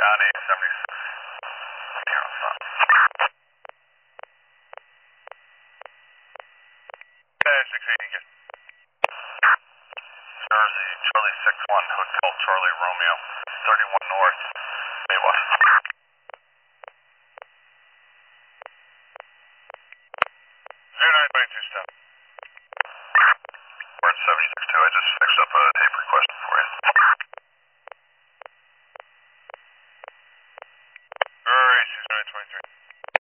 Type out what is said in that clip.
Johnny 76. Here on phone. Okay, 680 again. Jersey, Charlie 61, Hotel Charlie Romeo, 31 North, May West. 0922 stop. We're at 76.2. I just fixed up a tape request for you.